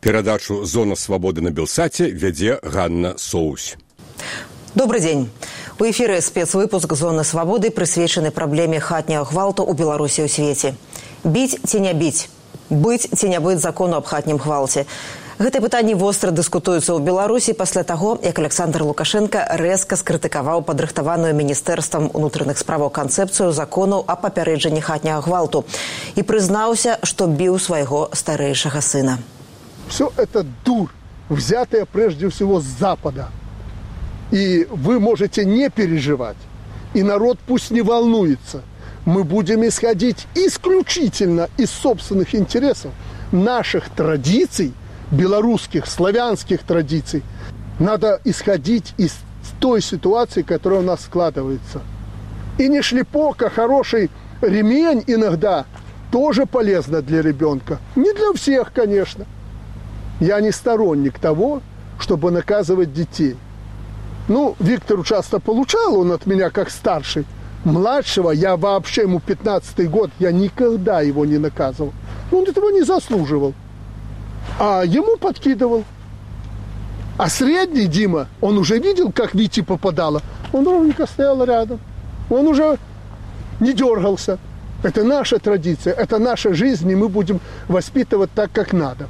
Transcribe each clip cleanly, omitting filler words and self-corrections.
Перадачу «Зона свободы» на Белсате вядзе Ганна Соусь. Добрый день. У эфире спецвыпуск «Зоны свободы» прысвечаны праблеме хатняга гвалту ў Беларусі ў свеце. Біць ці не біць? Быць ці не быць закону аб хатнім гвалце? Гэтае пытанне востра дыскутуецца ў Беларусі пасля таго, як Александр Лукашенко рэзка скрытыкаваў падрыхтаваную Міністэрствам унутраных справаў канцэпцыю закону аб папярэджанні хатняга гвалту і прызнаўся, што біў свайго старэйшага сына. Все это дурь, взятая прежде всего с Запада. И вы можете не переживать. И народ пусть не волнуется. Мы будем исходить исключительно из собственных интересов, наших традиций, белорусских, славянских традиций. Надо исходить из той ситуации, которая у нас складывается. И не шлепок, а хороший ремень иногда тоже полезно для ребенка. Не для всех, конечно. Я не сторонник того, чтобы наказывать детей. Ну, Виктор часто получал, он от меня как старший. Младшего я вообще, ему 15-й год, я никогда его не наказывал. Он этого не заслуживал. А ему подкидывал. А средний Дима, он уже видел, как Вите попадало. Он ровненько стоял рядом. Он уже не дергался. Это наша традиция, это наша жизнь, и мы будем воспитывать так, как надо.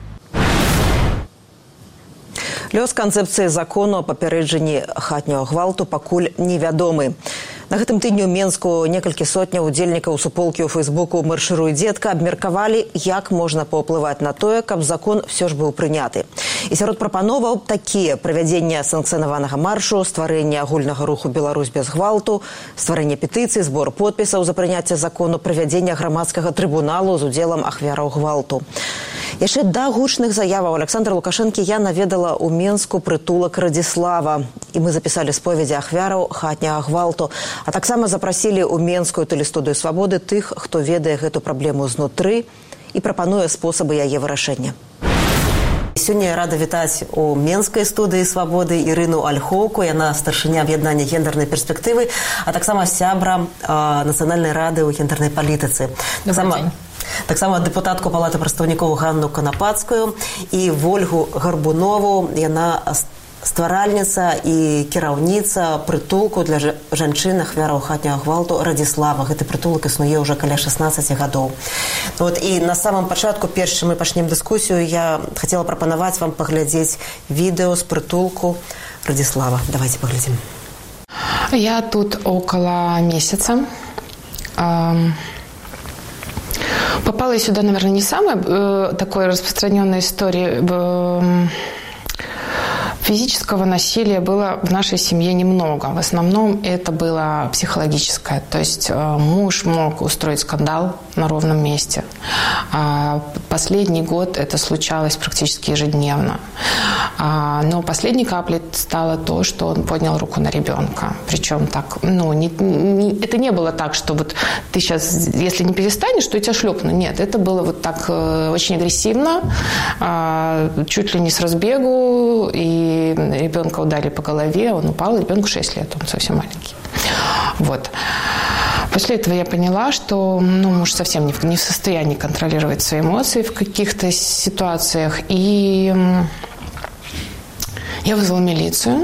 Лёс канцэпцыі закону о папярэджанні хатняга гвалту пакуль невядомы. На гэтым тыдні ў Менску некалькі сотняў удзельнікаў суполкі ў Фейсбуку «Маршируй, дзетка» абмеркавалі, як можна паўплываць на тое, каб закон все ж быў прыняты. І сярод прапановаў такія: правядзенне санкцыянаванага маршу, стварэнне агульнага руху «Беларусь без гвалту», стварэнне петыцый, збор подпісаў за прыняцце закону, правядзенне грамадскага трыбуналу з удзелам ахвяраў гвалту. Яшчэ да гучных заяваў Александра Лукашэнкі я наведала ў Менску прытулак Радзіслава. І мы запісалі споведзі ахвяраў хатняга гвалту. А таксама запрасілі ў Менскую тэлестудыю «Свабоды» тых, хто ведае гэту праблему знутры і прапануе спосабы яе вырашэння. Сёння я рада вітаць у Менскай студыі «Свабоды» Ірыну Альхоўку, яна старшыня аб'яднання гендернай перспектывы, а таксама сябра Нацыянальнай рады ў гендернай палітыцы. Таксама дэпутатку Палаты прадстаўнікоў Ганну Канапацкую і Вольгу Гарбунову. Яна стваральніца і кіраўніца прытулку для жанчын ахвяраў хатняга гвалту Радзіслава. Гэты прытулак існуе ўжо каля 16 гадоў. І на самом пачатку, перш чым мы пачнем дыскусію, я хацела прапанаваць вам паглядзець відэо з прытулку Радзіслава. Давайте паглядзім. Я тут около месяца. Попала я сюда, наверное, не самая такой распространенной истории. Физического насилия было в нашей семье немного. В основном это было психологическое. То есть муж мог устроить скандал на ровном месте. Последний год это случалось практически ежедневно. Но последней каплей стало то, что он поднял руку на ребенка. Причем так, это не было так, что вот ты сейчас, если не перестанешь, то я тебя шлепну. Нет, это было вот так очень агрессивно, чуть ли не с разбегу, и ребенка ударили по голове, он упал, ребенку 6 лет, он совсем маленький. Вот. После этого я поняла, что муж совсем не в состоянии контролировать свои эмоции в каких-то ситуациях. И я вызвала милицию.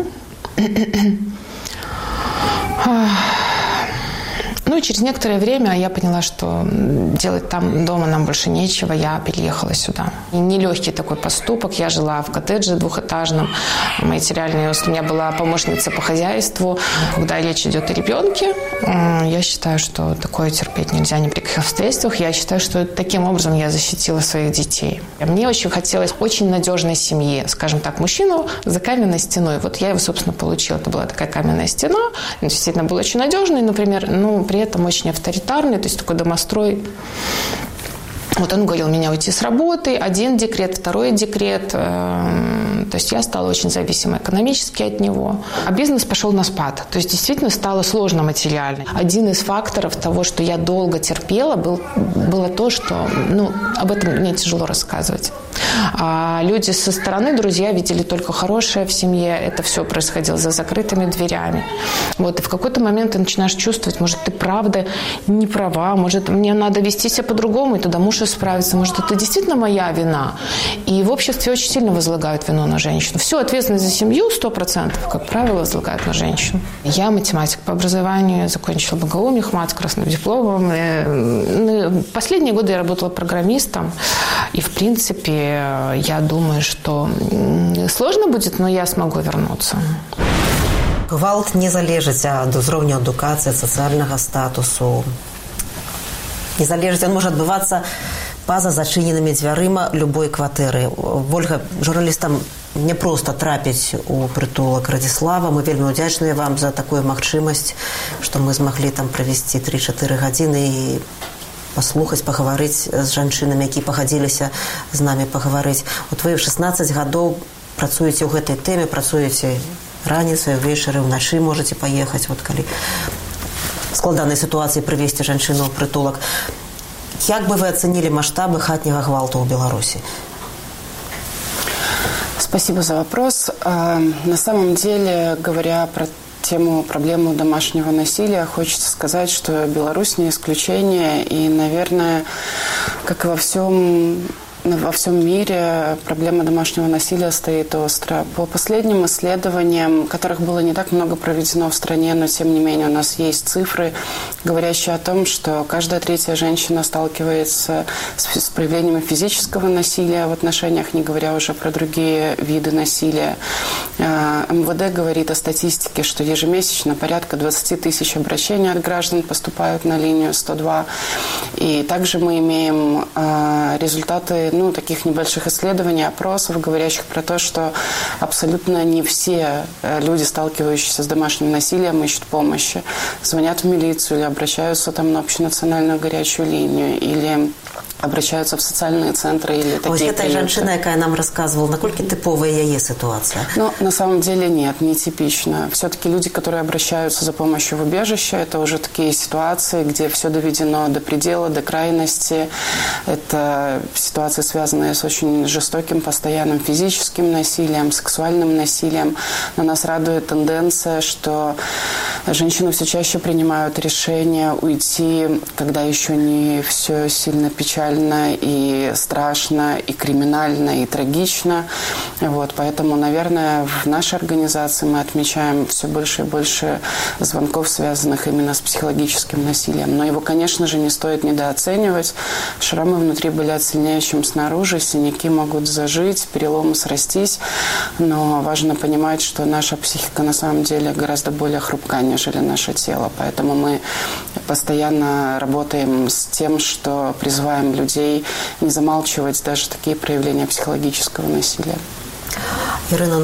Через некоторое время я поняла, что делать там дома нам больше нечего. Я переехала сюда. И нелегкий такой поступок. Я жила в коттедже двухэтажном. Материальная у меня была помощница по хозяйству. Когда речь идет о ребенке, я считаю, что такое терпеть нельзя ни при каких обстоятельствах. Я считаю, что таким образом я защитила своих детей. Мне очень хотелось очень надежной семьи. Скажем так, мужчину за каменной стеной. Вот я его, собственно, получила. Это была такая каменная стена. Он действительно был очень надежный, например, при этом очень авторитарный, то есть такой домострой. Вот он говорил меня уйти с работы, один декрет, второй декрет. То есть я стала очень зависима экономически от него. А бизнес пошел на спад. То есть действительно стало сложно материально. Один из факторов того, что я долго терпела, было то, что об этом мне тяжело рассказывать. А люди со стороны, друзья, видели только хорошее в семье. Это все происходило за закрытыми дверями. Вот. И в какой-то момент ты начинаешь чувствовать, может, ты правда не права, может, мне надо вести себя по-другому, и тогда муж исправится. Может, это действительно моя вина. И в обществе очень сильно возлагают вину на женщину. Всю ответственность за семью 100%, как правило, возлагают на женщину. Я математик по образованию, закончила БГУ, мехмат с красным дипломом. Последние годы я работала программистом. И, в принципе, я думаю, что сложно будет, но я смогу вернуться. Гвалт не залежыць ад узроўню адукацыі, сацыяльнага статусу. Не залежыць, он можа адбывацца па-за зачыненымі дзвярыма любой кватэры. Вольга, журналістам не проста трапіць у прытулак Радзіслава. Мы вельмі ўдзячныя вам за такую магчымасць, што мы змаглі там правесці 3-4 гадзіны і паслухаць, пагаварыць з жанчынамі, якія пагадзіліся з намі пагаварыць. Вот вы 16 гадоў працуеце ў гэтай тэме, працуеце раніцай, увечары, ўначы можаце паехаць, вот калі складанай сітуацыі прывесці жанчыну ў прытулак. Як бы вы оценили масштабы хатняга гвалту в Беларуси? Спасибо за вопрос. На самом деле, говоря про проблему домашнего насилия, хочется сказать, что Беларусь не исключение. И, наверное, как и во всем мире проблема домашнего насилия стоит остро. По последним исследованиям, которых было не так много проведено в стране, но тем не менее у нас есть цифры, говорящие о том, что каждая третья женщина сталкивается с проявлениями физического насилия в отношениях, не говоря уже про другие виды насилия. МВД говорит о статистике, что ежемесячно порядка 20 тысяч обращений от граждан поступают на линию 102. И также мы имеем результаты таких небольших исследований, опросов, говорящих про то, что абсолютно не все люди, сталкивающиеся с домашним насилием, ищут помощи. Звонят в милицию или обращаются там на общенациональную горячую линию, или обращаются в социальные центры или такие. Вот эта женщина, которая нам рассказывала, насколько типовая ее ситуация? На самом деле нет, не типично. Все-таки люди, которые обращаются за помощью в убежище, это уже такие ситуации, где все доведено до предела, до крайности. Это ситуации, связанные с очень жестоким, постоянным физическим насилием, сексуальным насилием. Но нас радует тенденция, что женщины все чаще принимают решение уйти, когда еще не все сильно печально и страшно, и криминально, и трагично. Вот, поэтому, наверное, в нашей организации мы отмечаем все больше и больше звонков, связанных именно с психологическим насилием. Но его, конечно же, не стоит недооценивать. Шрамы внутри болят сильнее, чем снаружи, синяки могут зажить, переломы срастись. Но важно понимать, что наша психика на самом деле гораздо более хрупка, нежели наше тело. Поэтому мы постоянно работаем с тем, что призываем людей не замалчивать даже такие проявления психологического насилия. Ірина,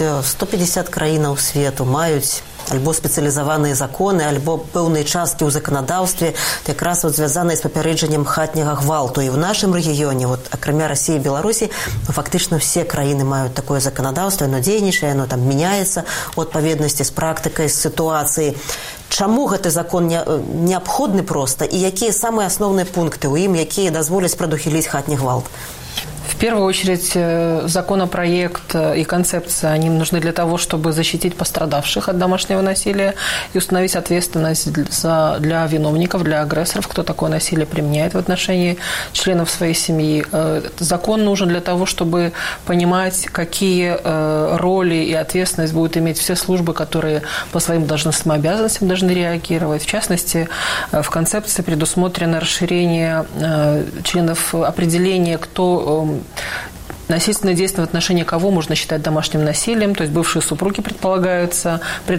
150 краінаў свету маюць альбо спецыялізаваныя законы, альбо пэўныя часткі ў заканадаўстве, якраз звязаныя з папярэджаннем хатняга гвалту. І ў нашым рэгіёне, акрамя Расіі і Беларусі, фактычна все краіны маюць такое заканадаўства, оно дзейнічае, оно там мяняецца у адпаведнасці з практыкай, з сітуацыяй. Чаму гэты закон неабходны проста, і якія самыя асноўныя пункты ў ім, якія дазволяць прадухіліць хатні гвалт? В первую очередь, законопроект и концепция, они нужны для того, чтобы защитить пострадавших от домашнего насилия и установить ответственность для виновников, для агрессоров, кто такое насилие применяет в отношении членов своей семьи. Закон нужен для того, чтобы понимать, какие роли и ответственность будут иметь все службы, которые по своим должностным обязанностям должны реагировать. В частности, в концепции предусмотрено расширение членов определения, кто насильственное действие в отношении кого можно считать домашним насилием, то есть бывшие супруги предлагается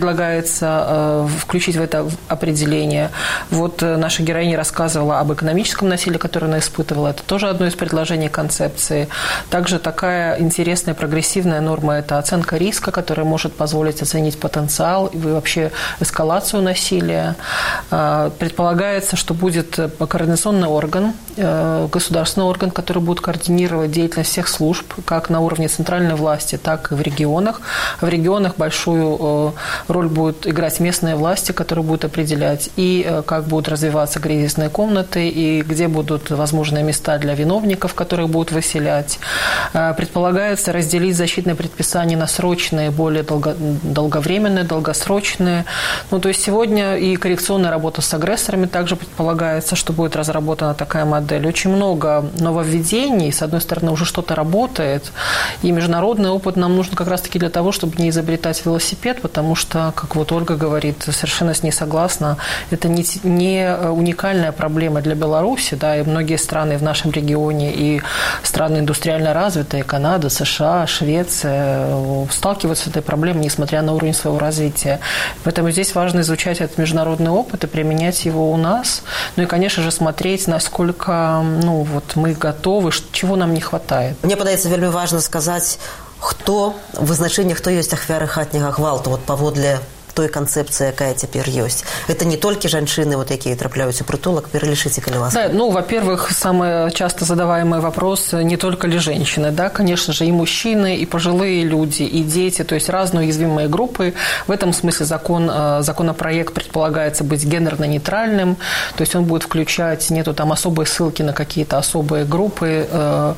включить в это определение. Вот наша героиня рассказывала об экономическом насилии, которое она испытывала. Это тоже одно из предложений концепции. Также такая интересная прогрессивная норма – это оценка риска, которая может позволить оценить потенциал и вообще эскалацию насилия. Предполагается, что будет координационный орган, государственный орган, который будет координировать деятельность всех служб, служб, как на уровне центральной власти, так и в регионах. В регионах большую роль будут играть местные власти, которые будут определять, и как будут развиваться кризисные комнаты, и где будут возможные места для виновников, которых будут выселять. Предполагается разделить защитные предписания на срочные, более долговременные, долгосрочные. Ну, то есть сегодня и коррекционная работа с агрессорами также предполагается, что будет разработана такая модель. Очень много нововведений. С одной стороны, уже что-то работает. И международный опыт нам нужен как раз-таки для того, чтобы не изобретать велосипед, потому что, как вот Ольга говорит, совершенно с ней согласна, это не уникальная проблема для Беларуси, да, и многие страны в нашем регионе, и страны индустриально развитые, Канада, США, Швеция, сталкиваются с этой проблемой, несмотря на уровень своего развития. Поэтому здесь важно изучать этот международный опыт и применять его у нас. Ну и, конечно же, смотреть, насколько мы готовы, чего нам не хватает. Мне падаецца вельмі важна сказаць, хто вызначэнне, хто ёсць ахвяры хатняга гвалту, вот паводле той концепции, якая теперь есть. Это не только женщины, вот якія трапляюць у притулок, перелишите, калі ласка. Да, во-первых, самый часто задаваемый вопрос, не только ли женщины, да, конечно же, и мужчины, и пожилые люди, и дети, то есть разные уязвимые группы. В этом смысле законопроект предполагается быть гендерно-нейтральным, то есть он будет включать, нету там особой ссылки на какие-то особые группы,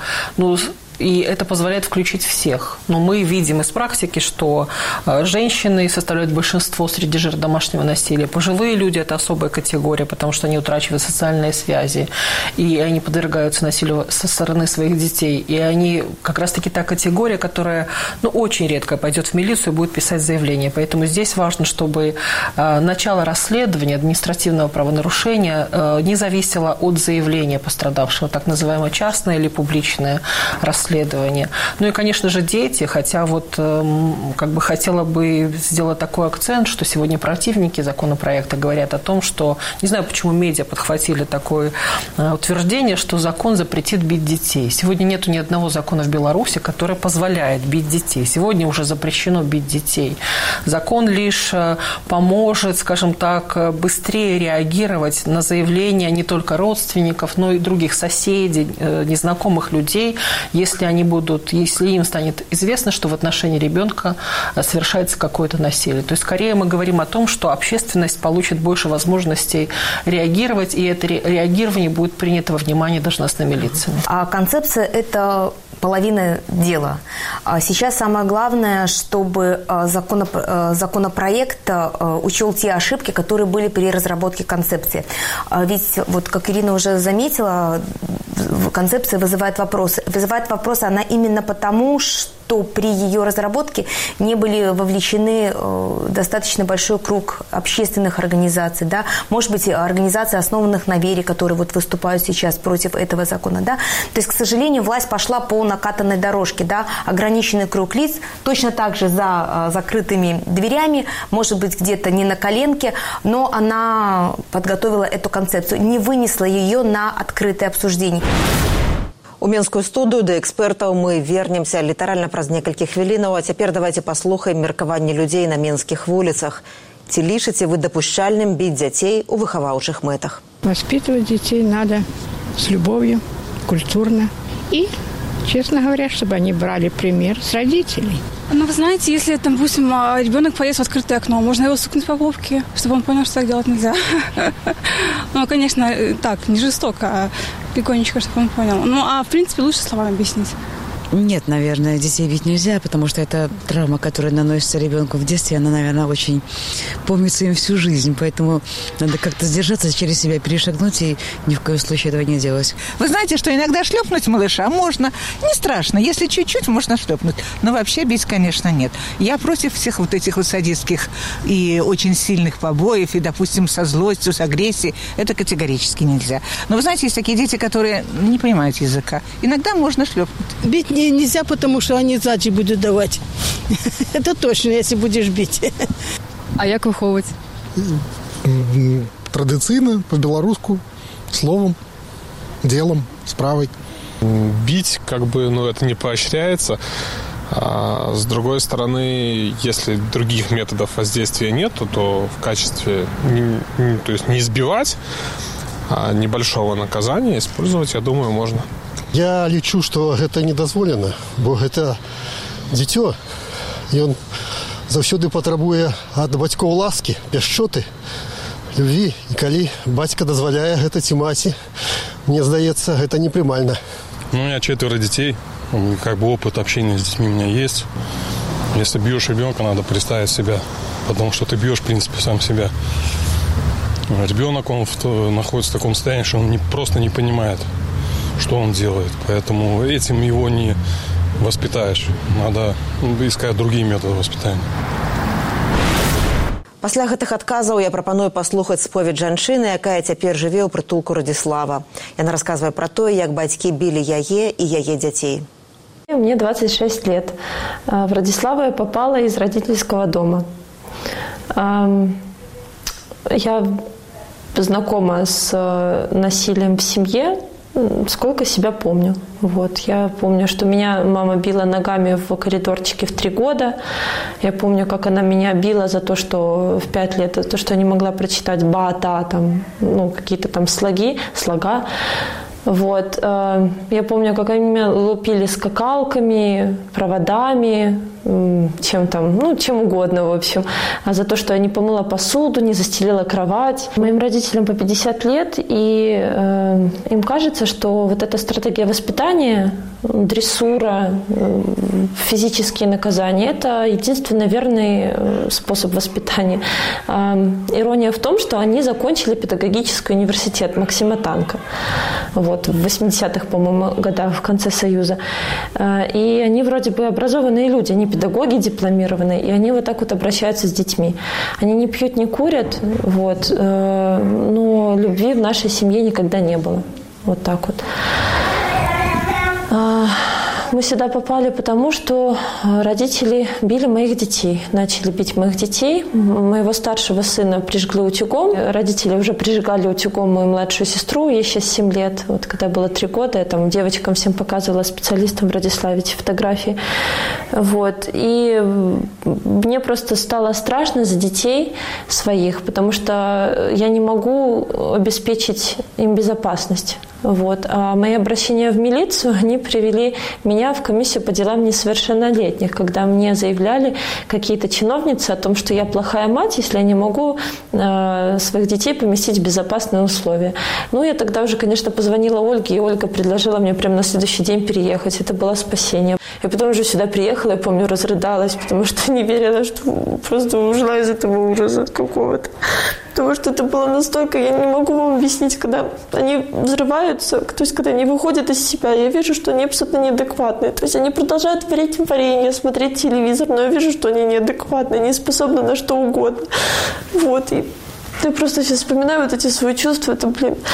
и это позволяет включить всех. Но мы видим из практики, что женщины составляют большинство среди жертв домашнего насилия. Пожилые люди – это особая категория, потому что они утрачивают социальные связи, и они подвергаются насилию со стороны своих детей. И они как раз-таки та категория, которая очень редко пойдет в милицию и будет писать заявление. Поэтому здесь важно, чтобы начало расследования административного правонарушения не зависело от заявления пострадавшего, так называемое частное или публичное расследование. Ну и, конечно же, дети, хотя хотела бы сделать такой акцент, что сегодня противники законопроекта говорят о том, что, не знаю, почему медиа подхватили такое утверждение, что закон запретит бить детей. Сегодня нету ни одного закона в Беларуси, который позволяет бить детей. Сегодня уже запрещено бить детей. Закон лишь поможет, скажем так, быстрее реагировать на заявления не только родственников, но и других соседей, незнакомых людей, если им станет известно, что в отношении ребенка совершается какое-то насилие. То есть, скорее мы говорим о том, что общественность получит больше возможностей реагировать, и это реагирование будет принято во внимание должностными лицами. А концепция – это половина дела. Сейчас самое главное, чтобы законопроект учел те ошибки, которые были при разработке концепции. Ведь, как Ирина уже заметила, концепция вызывает вопросы. Вызывает вопросы она именно потому, что при ее разработке не были вовлечены достаточно большой круг общественных организаций, да, может быть, организаций, основанных на вере, которые выступают сейчас против этого закона, да. То есть, к сожалению, власть пошла по накатанной дорожке, да, ограниченный круг лиц, точно так же за закрытыми дверями, может быть, где-то не на коленке, но она подготовила эту концепцию, не вынесла ее на открытое обсуждение. У Менскую студыю да экспертаў мы вернемся літаральна праз некалькі хвілінаў, а цяпер давайте паслухаем меркаванне людзей на менскіх вуліцах. Ці лічыце вы дапушчальным біць дзяцей у выхаваўчых мэтах? Воспитывать детей надо с любовью, культурно и, честно говоря, чтобы они брали пример с родителей. Вы знаете, если, допустим, ребенок полез в открытое окно, можно его стукнуть по попке, чтобы он понял, что так делать нельзя. Конечно, так, не жестоко, а легонечко, чтобы он понял. В принципе, лучше словами объяснить. Нет, наверное, детей бить нельзя, потому что это травма, которая наносится ребенку в детстве, она, наверное, очень помнится им всю жизнь. Поэтому надо как-то сдержаться, через себя перешагнуть и ни в коем случае этого не делать. Вы знаете, что иногда шлепнуть малыша можно. Не страшно. Если чуть-чуть, можно шлепнуть. Но вообще бить, конечно, нет. Я против всех этих садистских и очень сильных побоев, и, допустим, со злостью, с агрессией. Это категорически нельзя. Но вы знаете, есть такие дети, которые не понимают языка. Иногда можно шлепнуть. Бить нельзя, потому что они сзади будут давать. Это точно, если будешь бить. А як виховувати? Традиційно, по-белорусски, словом, делом, справой. Бить, это не поощряется. А с другой стороны, если других методов воздействия нет, то в качестве, то есть не избивать, а небольшого наказания использовать, я думаю, можно. Я лічу, што гэта не дазволена, бо гэта дзіцё, ён заўсёды патрабуе ад бацькоў ласкі, пяшчоты, любві. І калі бацька дазваляе гэта ці маці, мне здаецца, гэта непрымальна. У меня 4 детей, как бы опыт общения с детьми у меня есть. Если бьешь ребенка, надо представить себя, потому что ты бьешь, в принципе, сам себя. Ребенок, он находится в таком состоянии, что он просто не понимает, что он делает. Поэтому этим его не воспитаешь. Надо искать другие методы воспитания. Пасля гэтых адказаў я прапаную паслухаць споведь жанчыны, якая цяпер жыве ў прытулку Радзіслава. Яна расказвае пра тое, як бацькі білі яе і яе дзяцей. Мне 26 лет. В Радзіслава я попала из родительского дома. Я знакома с насилием в семье, сколько себя помню. Вот. Я помню, что меня мама била ногами в коридорчике в 3 года. Я помню, как она меня била за то, что в 5 лет, за то, что я не могла прочитать ба-та, там, ну, какие-то там слога. Вот. Я помню, как они меня лупили скакалками, проводами, чем угодно, в общем. А за то, что я не помыла посуду, не застелила кровать. Моим родителям по 50 лет, и им кажется, что вот эта стратегия воспитания, дрессура, физические наказания – это единственно верный способ воспитания. Ирония в том, что они закончили педагогический университет Максима Танка. Вот, в 80-х, по-моему, годах, в конце Союза. И они вроде бы образованные люди, они педагоги дипломированные, и они вот так вот обращаются с детьми. Они не пьют, не курят, вот, но любви в нашей семье никогда не было. Вот так вот. Мы сюда попали потому, что родители били моих детей. Начали бить моих детей. Моего старшего сына прижгли утюгом. Родители уже прижигали утюгом мою младшую сестру. Ей сейчас 7 лет. Вот когда было 3 года, я там девочкам всем показывала, специалистам в Радиславе эти фотографии. Вот. И мне просто стало страшно за детей своих, потому что я не могу обеспечить им безопасность. Вот. А мои обращения в милицию, они привели меня в комиссию по делам несовершеннолетних, когда мне заявляли какие-то чиновницы о том, что я плохая мать, если я не могу своих детей поместить в безопасные условия. Ну, я тогда уже, конечно, позвонила Ольге, и Ольга предложила мне прямо на следующий день переехать. Это было спасение. Я потом уже сюда приехала, я помню, разрыдалась, потому что не верила, что просто ушла из этого ужаса какого-то. Потому что это было настолько, я не могу вам объяснить, когда они взрываются, то есть когда они выходят из себя, я вижу, что они абсолютно неадекватные. То есть они продолжают варить варенье, смотреть телевизор, но я вижу, что они неадекватные, не способны на что угодно. Вот, и я просто сейчас вспоминаю вот эти свои чувства, это,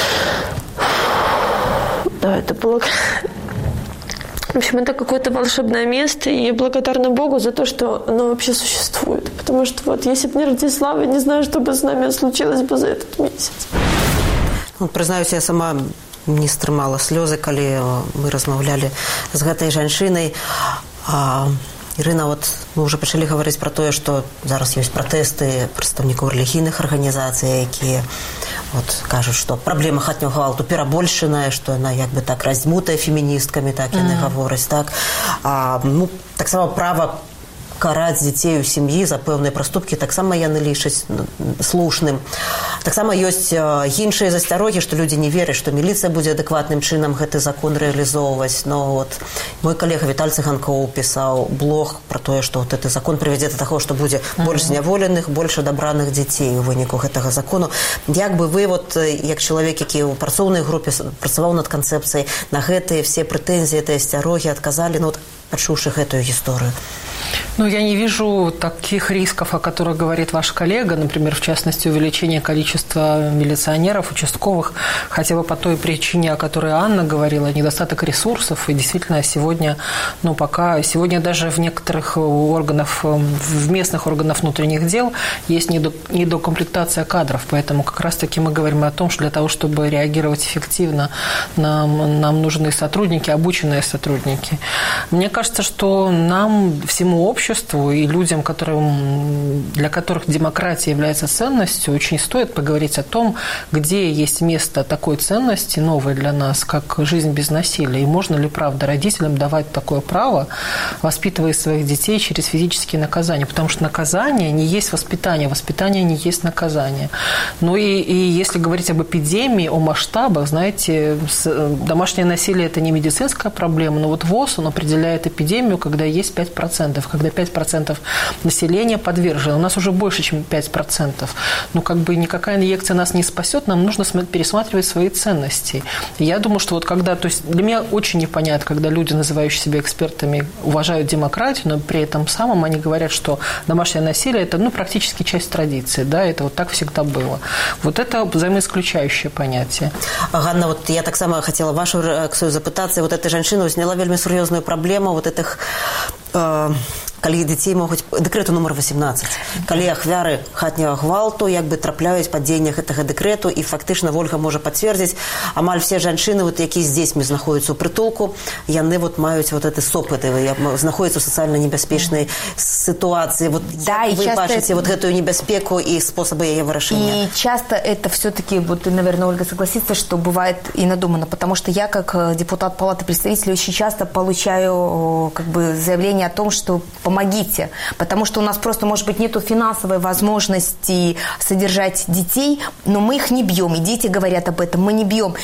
да, это было... В общем, это какое-то волшебное место, и я благодарна Богу за то, что оно вообще существует. Потому что вот если бы не Радзіслава, я не знаю, что бы с нами случилось бы за этот месяц. Ну, признаюсь, я сама не стрымала слёзы, калі мы размаўлялі з гэтай жанчынай. Ірына, вот мы уже пачалі гаварыць пра тое, што зараз ёсць пратэсты прадстаўнікоў рэлігійных арганізацый, якія вот кажуць, што праблема хатняга гвалту перабольшаная, што яна як бы так раздзьмутая феміністкамі, так яны гавораць, так. Ну, таксама права караць дзяцей у сям'і за пэўныя праступкі таксама яны лічаць слушным. Таксама ёсць іншыя засцярогі, што людзі не вераць, што міліцыя будзе адэкватным чынам гэты закон рэалізоўваць. Но вот мой калега Віталь Цыганкоў пісаў блог пра тое, што вот гэты закон прывядзе да таго, што будзе больш зняволеных, больш адабраных дзяцей у выніку гэтага закону. Як бы вы, вот, як чалавек, які ў працоўнай групе працаваў над канцэпцыяй, на гэтыя все прэтэнзіі, гэтыя асцярогі адказалі, ну, вот, пачуўшы гэтую гісторыю? Ну, я не вижу таких рисков, о которых говорит ваш коллега, например, в частности, увеличение количества милиционеров, участковых, хотя бы по той причине, о которой Анна говорила, недостаток ресурсов. И действительно сегодня, ну, пока, сегодня даже в некоторых органах, в местных органах внутренних дел есть недокомплектация кадров. Поэтому как раз-таки мы говорим о том, что для того, чтобы реагировать эффективно, нам нужны сотрудники, обученные сотрудники. Мне кажется, что нам всему всему обществу и людям, для которых демократия является ценностью, очень стоит поговорить о том, где есть место такой ценности, новой для нас, как жизнь без насилия. И можно ли, правда, родителям давать такое право, воспитывая своих детей через физические наказания? Потому что наказание не есть воспитание, воспитание не есть наказание. Ну и если говорить об эпидемии, о масштабах, знаете, домашнее насилие – это не медицинская проблема, но вот ВОЗ, он определяет эпидемию, когда есть 5%, когда 5% населения подвержено. У нас уже больше, чем 5%. Ну, как бы никакая инъекция нас не спасет, нам нужно пересматривать свои ценности. И я думаю, что вот когда, то есть для меня очень непонятно, когда люди, называющие себя экспертами, уважают демократию, но при этом самом они говорят, что домашнее насилие – это, практически часть традиции, да, это вот так всегда было. Вот это взаимоисключающее понятие. Ганна, вот я так само хотела вашу реакцию запытаться. Вот эта женщина сняла вельми серьезную проблему вот этих калі дзяцей могуць дэкрэту нумар 18, калі ахвяры хатняга гвалту як бы трапляюць пад дзеянне гэтага дэкрэту, і фактычна Вольга можа пацвердзіць, амаль все жанчыны, вот, якія з дзецьмі знаходзяцца ў прытулку, яны вот маюць вот эти сопыты, знаходзяцца ў сацыяльна небяспечнай ситуации. Вот да, вы бачыце вот гэтую небяспеку и способы яе вырашэння? И часто это все-таки, вот, наверное, Ольга согласится, что бывает и надумано, потому что я, как депутат Палаты представителей, очень часто получаю как бы заявление о том, что помогите, потому что у нас просто, может быть, нету финансовой возможности содержать детей, но мы их не бьем, и дети говорят об этом, мы не бьем.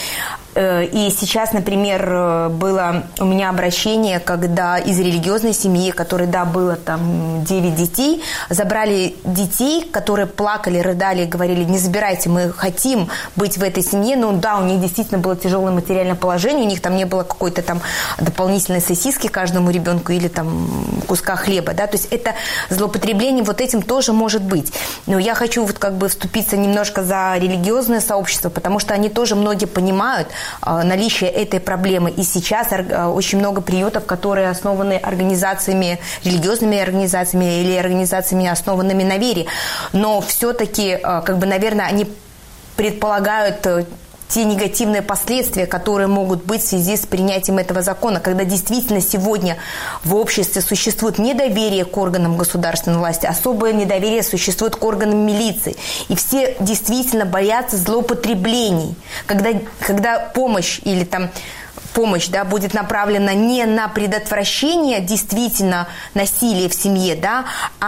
И сейчас, например, было у меня обращение, когда из религиозной семьи, которой, да, было там 9 детей, забрали детей, которые плакали, рыдали, говорили: не забирайте, мы хотим быть в этой семье. Ну да, у них действительно было тяжелое материальное положение, у них там не было какой-то там дополнительной сосиски каждому ребенку или там куска хлеба, да, то есть это злоупотребление вот этим тоже может быть. Но я хочу вот как бы вступиться немножко за религиозное сообщество, потому что они тоже многие понимают наличие этой проблемы. И сейчас очень много приютов, которые основаны организациями, религиозными организациями или организациями, основанными на вере. Но все-таки, как бы, наверное, они предполагают те негативные последствия, которые могут быть в связи с принятием этого закона, когда действительно сегодня в обществе существует недоверие к органам государственной власти, особое недоверие существует к органам милиции. И все действительно боятся злоупотреблений. Когда помощь или там помощь, да, будет направлена не на предотвращение действительно насилия в семье, да,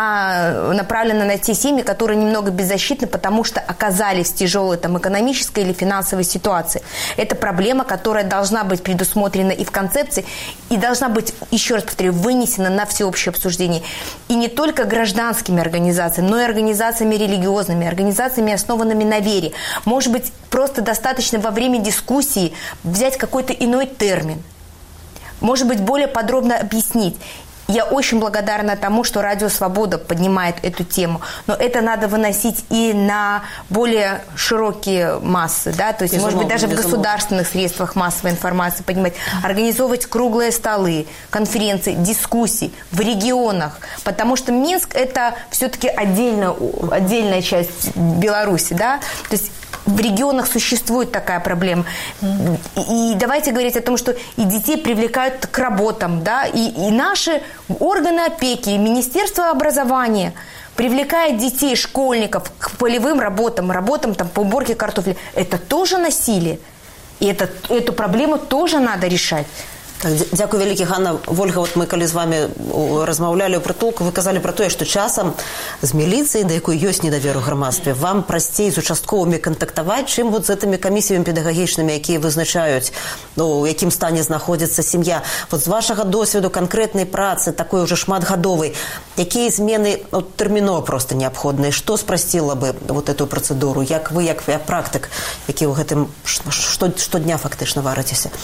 а направлена на те семьи, которые немного беззащитны, потому что оказались в тяжелой там экономической или финансовой ситуации. Это проблема, которая должна быть предусмотрена и в концепции, и должна быть, еще раз повторю, вынесена на всеобщее обсуждение. И не только гражданскими организациями, но и организациями религиозными, организациями, основанными на вере. Может быть, просто достаточно во время дискуссии взять какой-то иной термин. Может быть, более подробно объяснить. Я очень благодарна тому, что Радио Свобода поднимает эту тему, но это надо выносить и на более широкие массы, да, то есть, может быть, даже в государственных средствах массовой информации поднимать, организовывать круглые столы, конференции, дискуссии в регионах, потому что Минск – это все-таки отдельная часть Беларуси, да, то есть в регионах существует такая проблема. И давайте говорить о том, что и детей привлекают к работам, да, и наши органы опеки, и Министерство образования привлекает детей, школьников к полевым работам там, по уборке картофеля. Это тоже насилие. И эту проблему тоже надо решать. Так, дзякуй вялікі, Ганна. Вольга, вот мы калі з вами размаўлялі ў прытулку, вы казалі пра тое, што часам з міліцыяй, да якой ёсць недавер у грамадстве, вам прасцей з участковымі кантактаваць, чым вот з гэтымі камісіямі педагагічнымі, якія вызначаюць, у якім стане знаходзіцца сям'я. Вот з вашага досведу канкрэтнай працы, такой уже шматгадовай, якія змены тэрмінова проста неабходныя? Што спрасціла бы вот эту працэдуру? Як вы, як практык, які ў гэтым штодня фактычна варыцеся?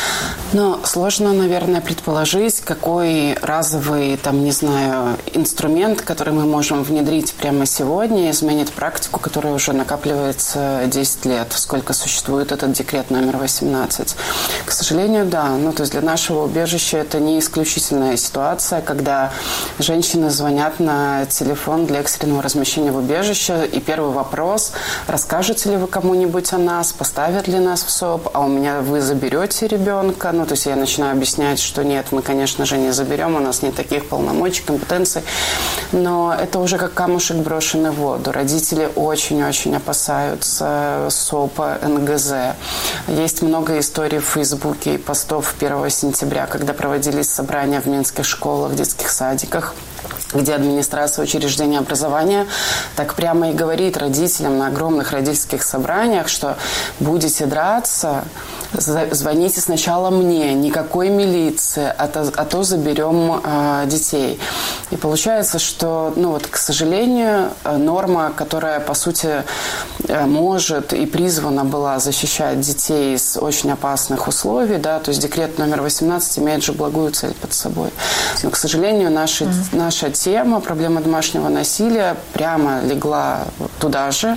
Ну, сложно, наверное, предположить, какой разовый, там, не знаю, инструмент, который мы можем внедрить прямо сегодня, изменит практику, которая уже накапливается 10 лет, сколько существует этот декрет номер 18. К сожалению, да. Ну, то есть для нашего убежища это не исключительная ситуация, когда женщины звонят на телефон для экстренного размещения в убежище, и первый вопрос: расскажете ли вы кому-нибудь о нас, поставят ли нас в СОП, а у меня вы заберете ребенка. Ну, то есть я начинаю объяснять, что нет, мы, конечно же, не заберем, у нас нет таких полномочий, компетенций. Но это уже как камушек, брошенный в воду. Родители очень-очень опасаются СОПа, НГЗ. Есть много историй в Фейсбуке и постов 1 сентября, когда проводились собрания в минских школах, в детских садиках, где администрация учреждения образования так прямо и говорит родителям на огромных родительских собраниях, что будете драться, звоните сначала мне, никакой милиции, а то заберем детей. И получается, что, ну вот, к сожалению, норма, которая, по сути, может и призвана была защищать детей из очень опасных условий, да, то есть декрет номер 18 имеет же благую цель под собой. Но, к сожалению, наша тема, проблема домашнего насилия, прямо легла туда же.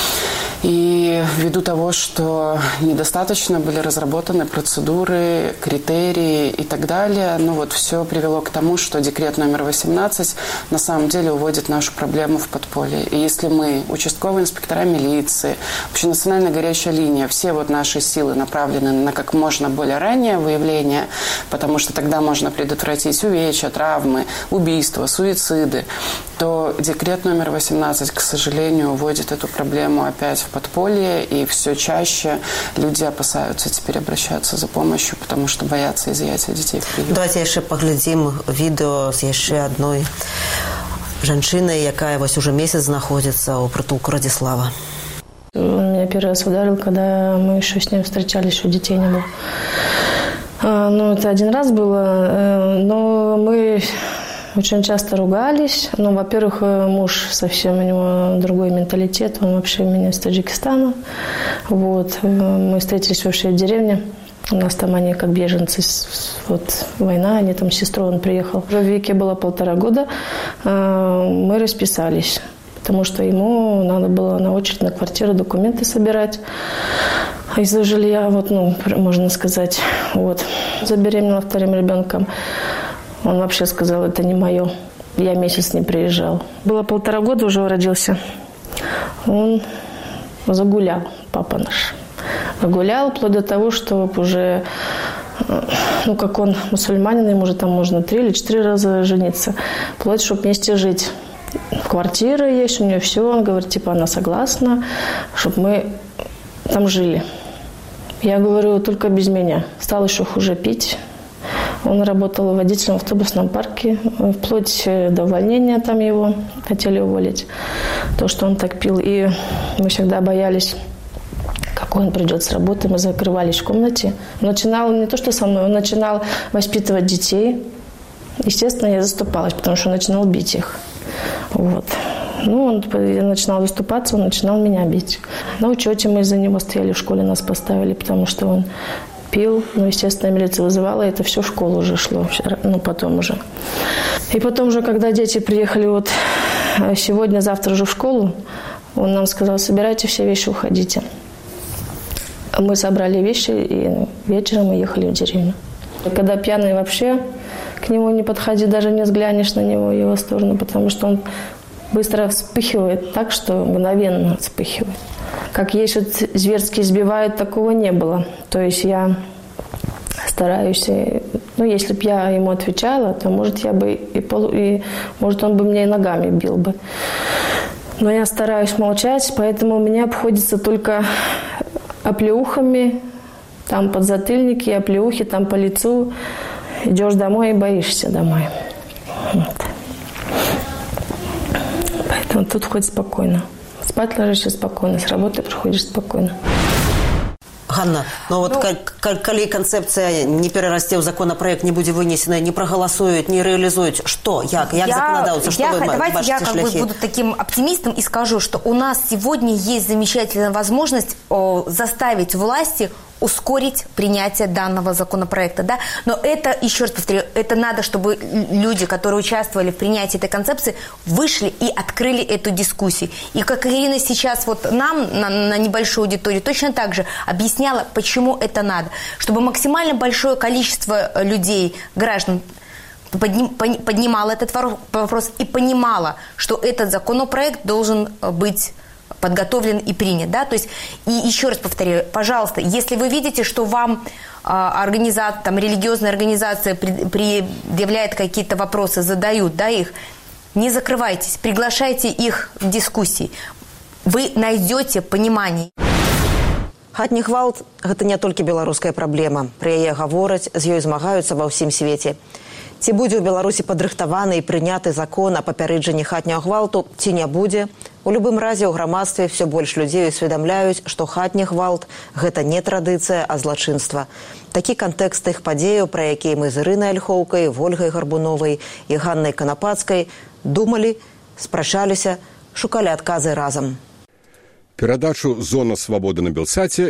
И ввиду того, что недостаточно были разработаны процедуры, критерии и так далее, ну вот все привело к тому, что декрет номер 18 на самом деле уводит нашу проблему в подполье. И если мы, участковые инспектора милиции, общенациональная горячая линия, все вот наши силы направлены на как можно более раннее выявление, потому что тогда можно предотвратить увечья, травмы, убийства, суициды, то декрет номер 18, к сожалению, уводит эту проблему опять в подполье, и все чаще люди опасаются теперь обращаться за помощью, потому что боятся изъятия детей в приют. Давайте еще поглядим видео с еще одной женщиной, якая вот уже месяц находится у притулку Радислава. Он меня первый раз ударил, когда мы еще с ним встречались, еще детей не было. Ну, это один раз было, но мы очень часто ругались. Ну, во-первых, муж совсем, у него другой менталитет. Он вообще у меня из Таджикистана. Вот. Мы встретились вообще в деревне. У нас там они как беженцы. Вот война, они там с сестрой, он приехал. Уже в Вике было 1,5 года. Мы расписались. Потому что ему надо было на очередь на квартиру документы собирать. Из-за жилья, вот, ну, можно сказать. Вот. Забеременела 2-м ребенком. Он вообще сказал, это не мое. Я месяц не приезжал. Было 1,5 года, уже родился. Он загулял, папа наш. Загулял, вплоть до того, что уже, ну, как он мусульманин, ему уже там можно 3 или 4 раза жениться. Вплоть, чтобы вместе жить. Квартира есть, у нее все. Он говорит, типа, она согласна, чтобы мы там жили. Я говорю, только без меня. Стал еще хуже пить. Он работал водителем в автобусном парке, вплоть до увольнения там его хотели уволить. То, что он так пил. И мы всегда боялись, какой он придет с работы. Мы закрывались в комнате. Он начинал не то, что со мной, он начинал воспитывать детей. Естественно, я заступалась, потому что он начинал бить их. Вот. Ну, я начинала выступаться, он начинал меня бить. На учете мы из-за него стояли, в школе нас поставили, потому что он пил. Ну, естественно, милиция вызывала, это все в школу уже шло, ну, потом уже. И потом уже, когда дети приехали вот сегодня, завтра уже в школу, он нам сказал, собирайте все вещи, уходите. Мы собрали вещи, и вечером мы ехали в деревню. Когда пьяный, вообще к нему не подходи, даже не взглянешь на него, в его сторону, потому что он быстро вспыхивает так, что мгновенно вспыхивает. Как есть вот зверски избивают, такого не было. То есть я стараюсь, ну, если бы я ему отвечала, то, может, я бы и может, он бы меня и ногами бил бы. Но я стараюсь молчать, поэтому у меня обходится только оплеухами, там подзатыльники, оплеухи, там по лицу. Идешь домой и боишься домой. Вот. Поэтому тут хоть спокойно. Спать ложишься спокойно, с работы приходишь спокойно. Ганна, ну вот коли концепция не перерасце ў законопроект, не будзе вынесена, не проголосуют, не реализуют, что? Як законодавцы? Давайте я как бы буду таким оптимистом и скажу, что у нас сегодня есть замечательная возможность заставить власти ускорить принятие данного законопроекта, да? Но это, еще раз повторю, это надо, чтобы люди, которые участвовали в принятии этой концепции, вышли и открыли эту дискуссию. И как Ирина сейчас вот нам на небольшую аудиторию точно так же объясняла, почему это надо. Чтобы максимально большое количество людей, граждан, поднимало этот вопрос и понимало, что этот законопроект должен быть подготовлен и принят. Да? То есть, и еще раз повторяю, пожалуйста, если вы видите, что вам религиозная организация предъявляет какие-то вопросы, задают, да, их, не закрывайтесь, приглашайте их в дискуссии. Вы найдете понимание. Хатні гвалт – гэта не толькі беларуская праблема. Пра яе гавораць, з ёй змагаюцца ва ўсім свеце. Ці будзе ў Беларусі падрыхтаваны і прыняты закон о папярэджанні хатняга гвалту, ці не будзе? У любым разе ў грамадстве все больш людзей усведамляюць, што хатні гвалт – гэта не традыцыя, а злачынства. Такі кантэкст тых падзеяў, пра якія мы з Ірынай Альхоўкай, Вольгай Гарбуновай і Ганнай Канапацкай думалі, спрачаліся, шукалі адказы разам. Перадачу «Зона свободы» на Белсаце